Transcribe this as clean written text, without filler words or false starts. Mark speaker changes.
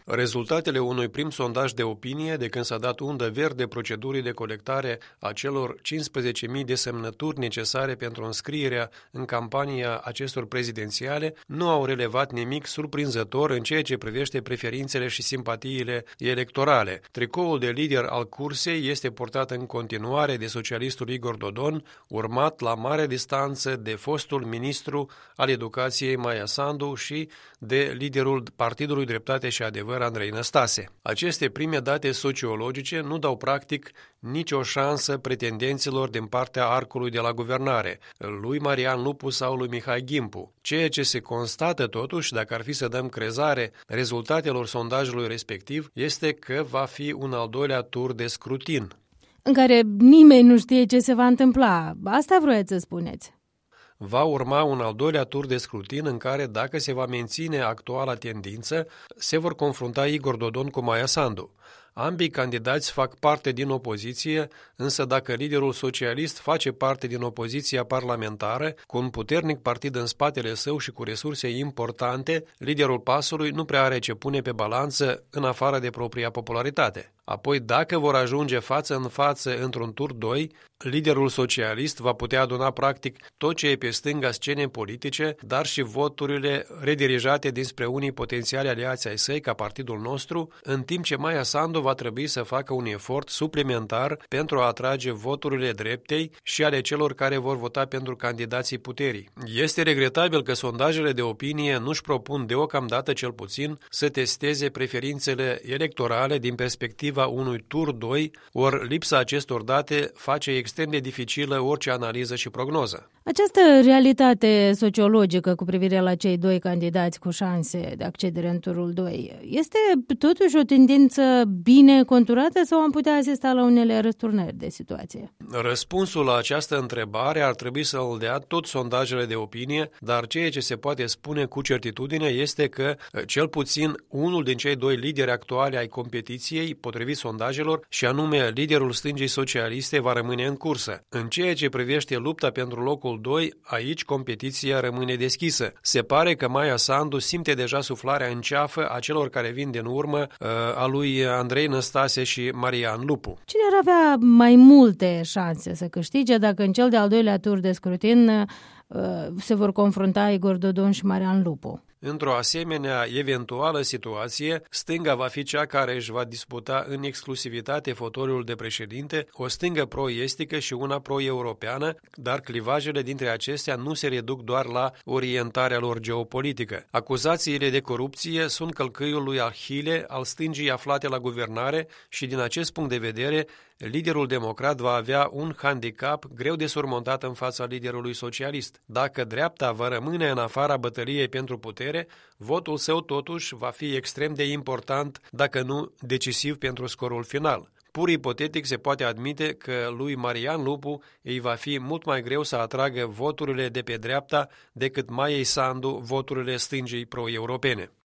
Speaker 1: Rezultatele unui prim sondaj de opinie, de când s-a dat undă verde procedurii de colectare a celor 15.000 de semnături necesare pentru înscrierea în campania acestor prezidențiale, nu au relevat nimic surprinzător în ceea ce privește preferințele și simpatiile electorale. Tricoul de lider al cursei este purtat în continuare de socialistul Igor Dodon, urmat la mare distanță de fostul ministru al educației Maia Sandu și de liderul Partidului Dreptate și Adevăr Andrei Năstase. Aceste prime date sociologice nu dau practic nicio șansă pretendenților din partea arcului de la guvernare, lui Marian Lupu sau lui Mihai Gimpu. Ceea ce se constată totuși, dacă ar fi să dăm crezare rezultatelor sondajului respectiv, este că va fi un al doilea tur de scrutin,
Speaker 2: în care nimeni nu știe ce se va întâmpla. Asta vroiați să spuneți.
Speaker 1: Va urma un al doilea tur de scrutin în care, dacă se va menține actuala tendință, se vor confrunta Igor Dodon cu Maia Sandu. Ambii candidați fac parte din opoziție, însă dacă liderul socialist face parte din opoziția parlamentară, cu un puternic partid în spatele său și cu resurse importante, liderul PAS-ului nu prea are ce pune pe balanță în afară de propria popularitate. Apoi, dacă vor ajunge față în față într-un tur 2, liderul socialist va putea aduna practic tot ce e pe stânga scenei politice, dar și voturile redirijate dinspre unii potențiali aliați ai săi, ca partidul nostru, în timp ce Maia Sandu va trebui să facă un efort suplimentar pentru a atrage voturile dreptei și ale celor care vor vota pentru candidații puterii. Este regretabil că sondajele de opinie nu-și propun deocamdată cel puțin să testeze preferințele electorale din perspectiva unui tur 2, ori lipsa acestor date face extrem de dificilă orice analiză și prognoză.
Speaker 2: Această realitate sociologică cu privire la cei doi candidați cu șanse de accedere în turul 2 este totuși o tendință bine conturată sau am putea asista la unele răsturnări de situație?
Speaker 1: Răspunsul la această întrebare ar trebui să-l dea tot sondajele de opinie, dar ceea ce se poate spune cu certitudine este că cel puțin unul din cei doi lideri actuali ai competiției, potrivit sondajelor, și anume liderul stângii socialiste, va rămâne în cursă. În ceea ce privește lupta pentru locul 2, aici competiția rămâne deschisă. Se pare că Maia Sandu simte deja suflarea în ceafă a celor care vin din urmă, a lui Andrei Năstase și Marian Lupu.
Speaker 2: Cine ar avea mai multe șanse să câștige dacă în cel de-al doilea tur de scrutin se vor confrunta Igor Dodon și Marian Lupu?
Speaker 1: Într-o asemenea eventuală situație, stânga va fi cea care își va disputa în exclusivitate fotoliul de președinte, o stângă pro-estică și una pro-europeană, dar clivajele dintre acestea nu se reduc doar la orientarea lor geopolitică. Acuzațiile de corupție sunt călcâiul lui Ahile al stângii aflate la guvernare și din acest punct de vedere, liderul democrat va avea un handicap greu de surmontat în fața liderului socialist. Dacă dreapta va rămâne în afara bătăliei pentru putere, votul său totuși va fi extrem de important, dacă nu decisiv pentru scorul final. Pur ipotetic se poate admite că lui Marian Lupu îi va fi mult mai greu să atragă voturile de pe dreapta decât Maiei Sandu voturile stângii pro-europene.